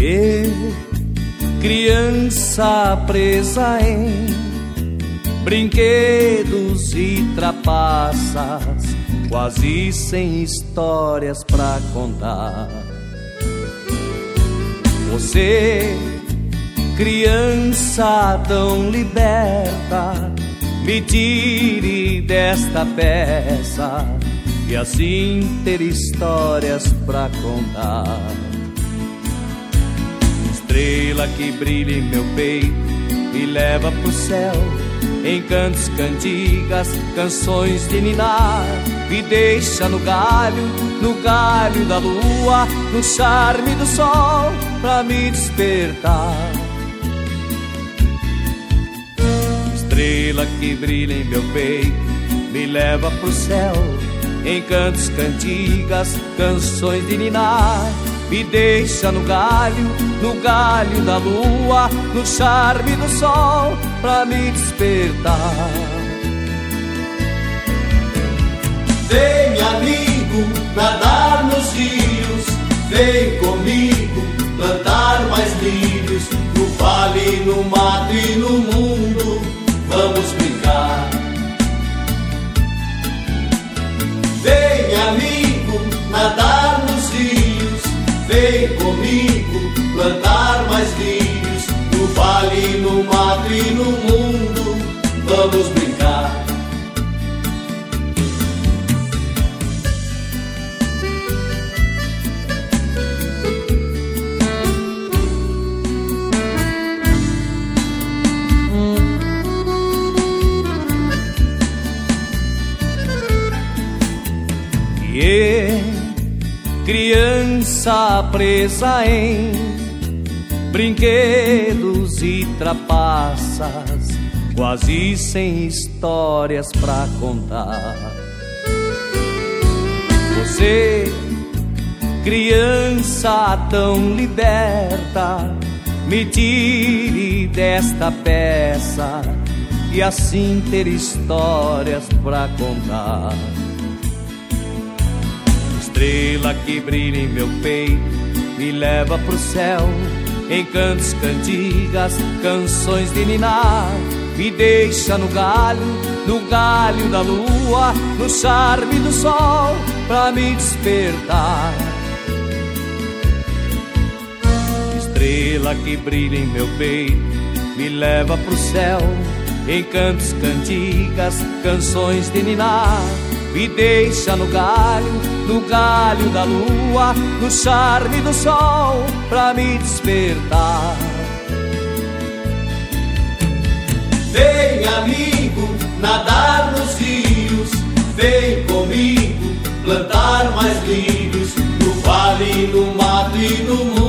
Criança presa em brinquedos e trapaças, quase sem histórias pra contar. Você, criança tão liberta, me tire desta peça e assim ter histórias pra contar. Estrela que brilha em meu peito me leva pro céu, em cantos, cantigas, canções de ninar. Me deixa no galho da lua, no charme do sol, pra me despertar. Estrela que brilha em meu peito me leva pro céu, em cantos, cantigas, canções de ninar. Me deixa no galho da lua, no charme do sol, pra me despertar. Vem, amigo, nadar nos rios, vem comigo plantar mais lírios, no vale, no mato e no mundo, vamos brincar. Vem, amigo, nadar nos rios, vem comigo plantar mais lírios, no vale, no mato e no mundo, vamos brincar. Criança presa em brinquedos e trapaças, quase sem histórias pra contar. Você, criança tão liberta, me tire desta peça e assim ter histórias pra contar. Estrela que brilha em meu peito me leva pro céu, em cantos, cantigas, canções de ninar. Me deixa no galho da lua, no charme do sol, pra me despertar. Estrela que brilha em meu peito me leva pro céu, em cantos, cantigas, canções de ninar. Me deixa no galho da lua, no charme do sol, pra me despertar. Vem, amigo, nadar nos rios, vem comigo plantar mais lírios, no vale, no mato e no mundo,